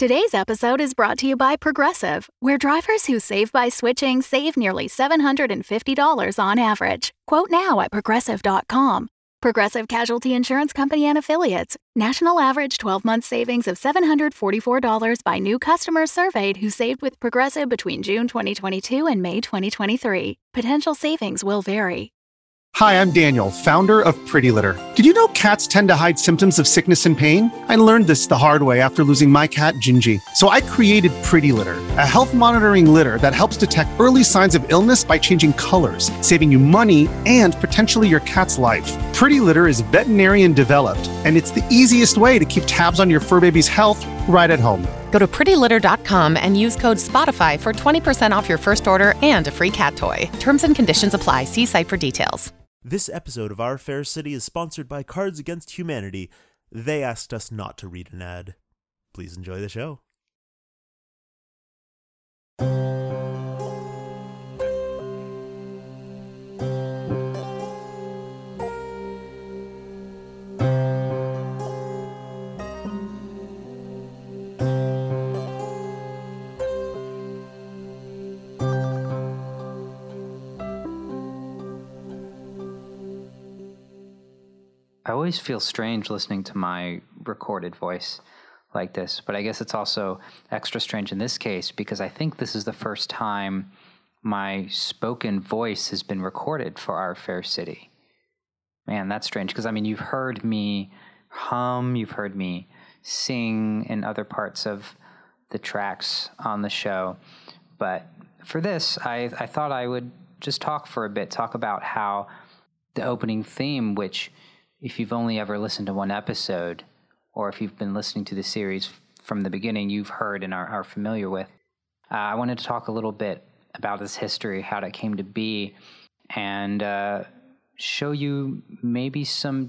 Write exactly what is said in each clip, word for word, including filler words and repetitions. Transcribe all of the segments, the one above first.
Today's episode is brought to you by Progressive, where drivers who save by switching save nearly seven hundred fifty dollars on average. Quote now at progressive dot com. Progressive Casualty Insurance Company and Affiliates. National average twelve-month savings of seven hundred forty-four dollars by new customers surveyed who saved with Progressive between June twenty twenty-two and May twenty twenty-three. Potential savings will vary. Hi, I'm Daniel, founder of Pretty Litter. Did you know cats tend to hide symptoms of sickness and pain? I learned this the hard way after losing my cat, Gingy. So I created Pretty Litter, a health monitoring litter that helps detect early signs of illness by changing colors, saving you money and potentially your cat's life. Pretty Litter is veterinarian developed, and it's the easiest way to keep tabs on your fur baby's health right at home. Go to pretty litter dot com and use code SPOTIFY for twenty percent off your first order and a free cat toy. Terms and conditions apply. See site for details. This episode of Our Fair City is sponsored by Cards Against Humanity. They asked us not to read an ad. Please enjoy the show. I always feel strange listening to my recorded voice like this, but I guess it's also extra strange in this case because I think this is the first time my spoken voice has been recorded for Our Fair City. Man, that's strange because, I mean, you've heard me hum, you've heard me sing in other parts of the tracks on the show, but for this, I, I thought I would just talk for a bit, talk about how the opening theme, which if you've only ever listened to one episode, or if you've been listening to the series from the beginning, you've heard and are, are familiar with. Uh, I wanted to talk a little bit about this history, how it came to be, and uh, show you maybe some,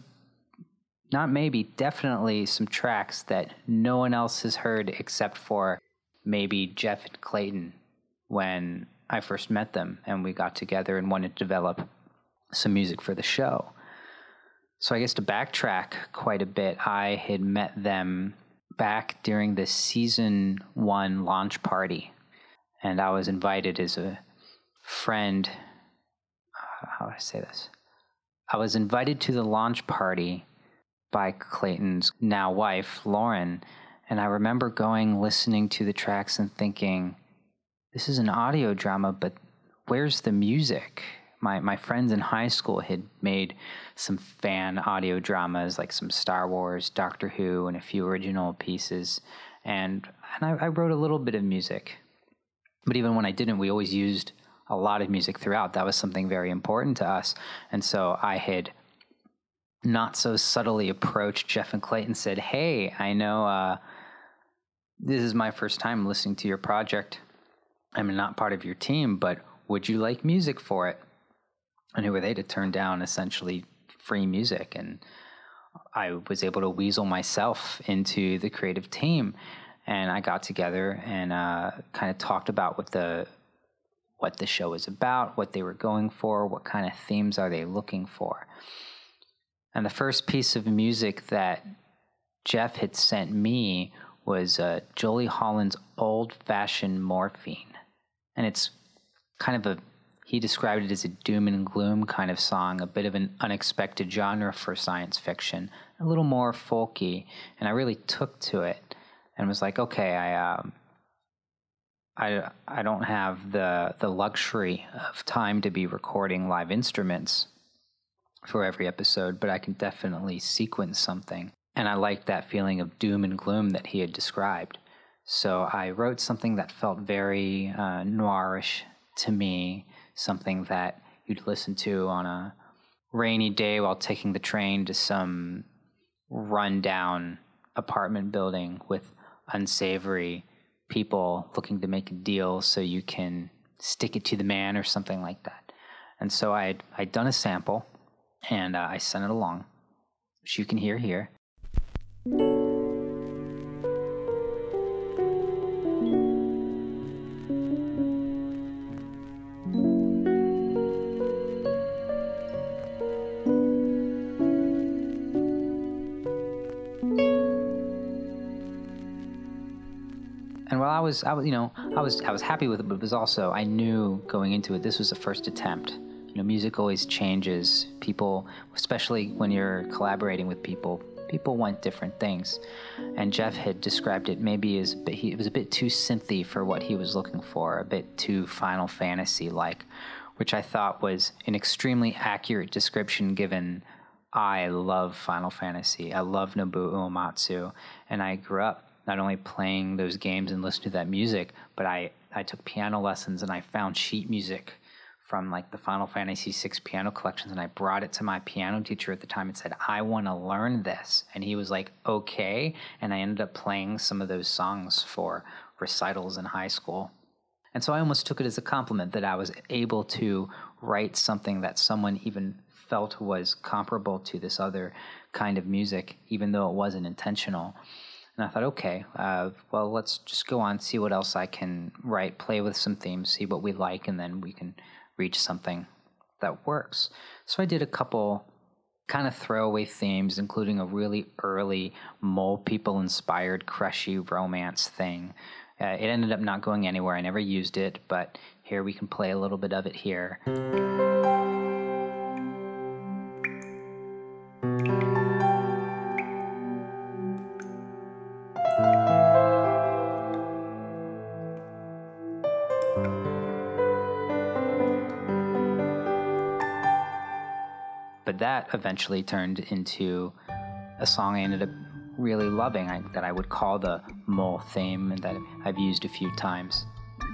not maybe, definitely some tracks that no one else has heard except for maybe Jeff and Clayton when I first met them and we got together and wanted to develop some music for the show. So I guess to backtrack quite a bit, I had met them back during the season one launch party, and I was invited as a friend. How do I say this? I was invited to the launch party by Clayton's now wife, Lauren, and I remember going, listening to the tracks and thinking, this is an audio drama, but where's the music? My my friends in high school had made some fan audio dramas, like some Star Wars, Doctor Who, and a few original pieces. And and I, I wrote a little bit of music. But even when I didn't, we always used a lot of music throughout. That was something very important to us. And so I had not so subtly approached Jeff and Clayton and said, hey, I know uh, this is my first time listening to your project. I'm not part of your team, but would you like music for it? And who were they to turn down essentially free music? And I was able to weasel myself into the creative team, and I got together and uh, kind of talked about what the what the show is about, what they were going for, what kind of themes are they looking for. And the first piece of music that Jeff had sent me was uh, Jolie Holland's Old-Fashioned Morphine, and it's kind of a he described it as a doom and gloom kind of song, a bit of an unexpected genre for science fiction, a little more folky, and I really took to it and was like, okay, I um, I I don't have the the luxury of time to be recording live instruments for every episode, but I can definitely sequence something, and I liked that feeling of doom and gloom that he had described. So I wrote something that felt very uh, noirish to me, something that you'd listen to on a rainy day while taking the train to some rundown apartment building with unsavory people looking to make a deal so you can stick it to the man or something like that. And so I'd, I'd done a sample, and uh, I sent it along, which you can hear here. And while I was, I was, you know, I was, I was happy with it, but it was also, I knew going into it, this was the first attempt. You know, music always changes. People, especially when you're collaborating with people, people want different things. And Jeff had described it maybe as, but he, it was a bit too synthy for what he was looking for, a bit too Final Fantasy-like, which I thought was an extremely accurate description given I love Final Fantasy. I love Nobuo Uematsu, and I grew up not only playing those games and listening to that music, but I, I took piano lessons and I found sheet music from like the Final Fantasy six piano collections, and I brought it to my piano teacher at the time and said, I want to learn this. And he was like, okay. And I ended up playing some of those songs for recitals in high school. And so I almost took it as a compliment that I was able to write something that someone even felt was comparable to this other kind of music, even though it wasn't intentional. And I thought, okay, uh, well, let's just go on, see what else I can write, play with some themes, see what we like, and then we can reach something that works. So I did a couple kind of throwaway themes, including a really early Mole People-inspired crushy romance thing. Uh, it ended up not going anywhere. I never used it, but here we can play a little bit of it here. But that eventually turned into a song I ended up really loving, I, that I would call the Mole theme, and that I've used a few times.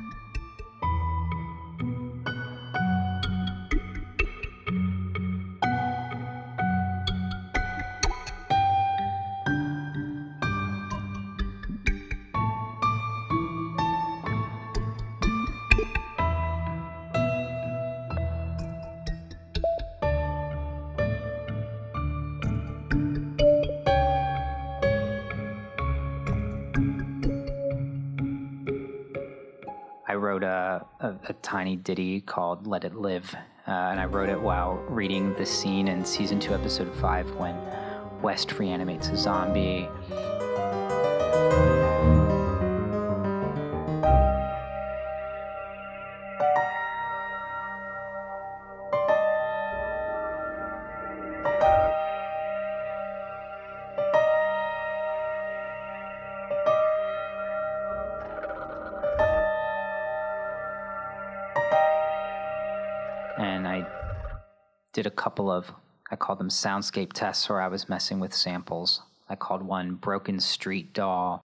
I wrote a, a, a tiny ditty called Let It Live, uh, and I wrote it while reading the scene in season two, episode five, when West reanimates a zombie. And I did a couple of, I called them soundscape tests, where I was messing with samples. I called one Broken Street Doll.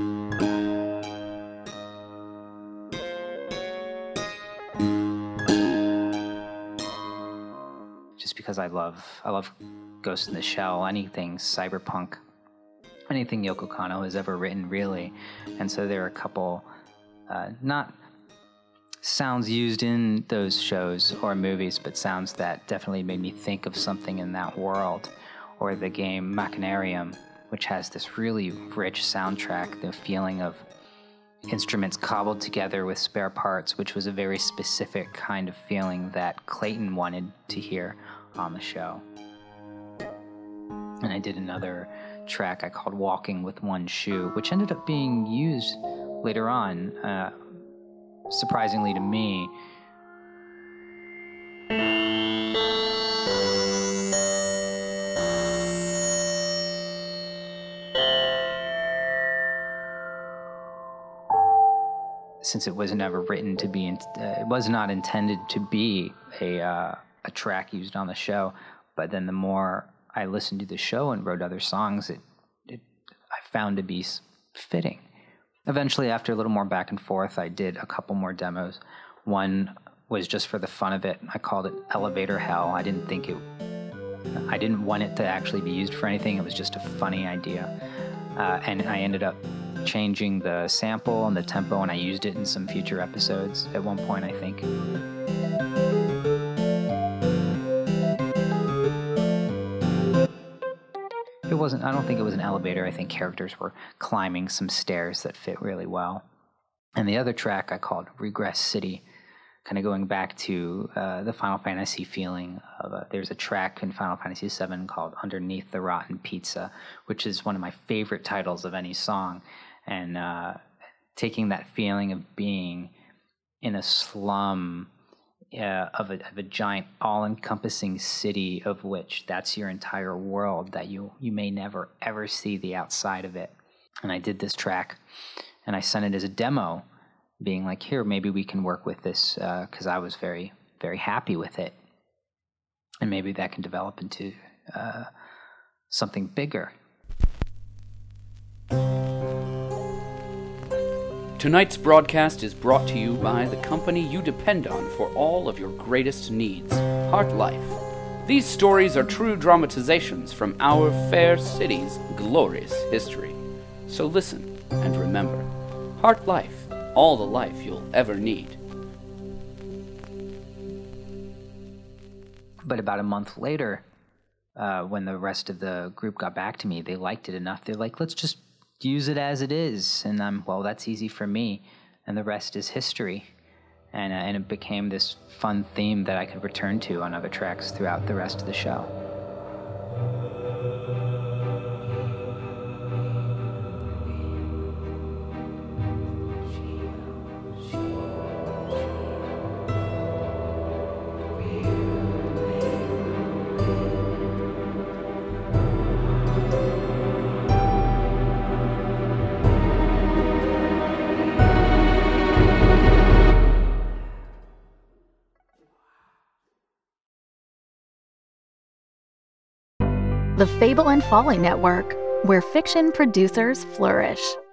Just because I love, I love Ghost in the Shell, anything cyberpunk, anything Yoko Kanno has ever written, really. And so there are a couple, uh, not sounds used in those shows or movies, but sounds that definitely made me think of something in that world. Or the game Machinarium, which has this really rich soundtrack, the feeling of instruments cobbled together with spare parts, which was a very specific kind of feeling that Clayton wanted to hear on the show. And I did another track I called Walking with One Shoe, which ended up being used later on, uh, surprisingly to me. Since it was never written to be, uh, it was not intended to be a uh, a track used on the show. But then the more I listened to the show and wrote other songs, it, it I found to be fitting. Eventually, after a little more back and forth, I did a couple more demos. One was just for the fun of it. I called it Elevator Hell. I didn't think it, I didn't want it to actually be used for anything. It was just a funny idea. Uh, and I ended up changing the sample and the tempo, and I used it in some future episodes at one point, I think. It wasn't, I don't think it was an elevator. I think characters were climbing some stairs that fit really well. And the other track I called Regress City, kind of going back to uh, the Final Fantasy feeling of a, there's a track in Final Fantasy seven called Underneath the Rotten Pizza, which is one of my favorite titles of any song. And uh, taking that feeling of being in a slum uh, of, a, of a giant all-encompassing city of which that's your entire world, that you, you may never, ever see the outside of it. And I did this track, and I sent it as a demo, being like, here, maybe we can work with this, because uh, I was very, very happy with it. And maybe that can develop into uh, something bigger. Tonight's broadcast is brought to you by the company you depend on for all of your greatest needs, HeartLife. These stories are true dramatizations from our fair city's glorious history. So listen and remember, HeartLife, all the life you'll ever need. But about a month later, uh, when the rest of the group got back to me, they liked it enough. They're like, let's just use it as it is. And I'm, well, that's easy for me. And the rest is history. And, uh, and it became this fun theme that I could return to on other tracks throughout the rest of the show. The Fable and Folly Network, where fiction producers flourish.